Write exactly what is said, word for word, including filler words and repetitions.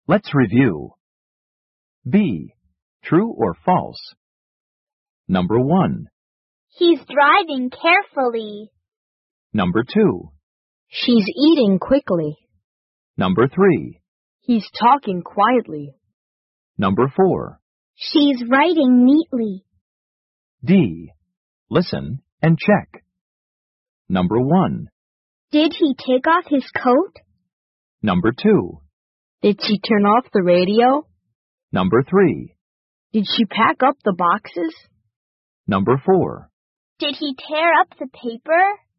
Let's review. B. True or false? Number one. He's driving carefully. Number two. She's eating quickly. Number three. He's talking quietly. Number four. She's writing neatly. D. Listen and check. Number one. Did he take off his coat? Number two. Did she turn off the radio? Number three. Did she pack up the boxes? Number four. Did he tear up the paper?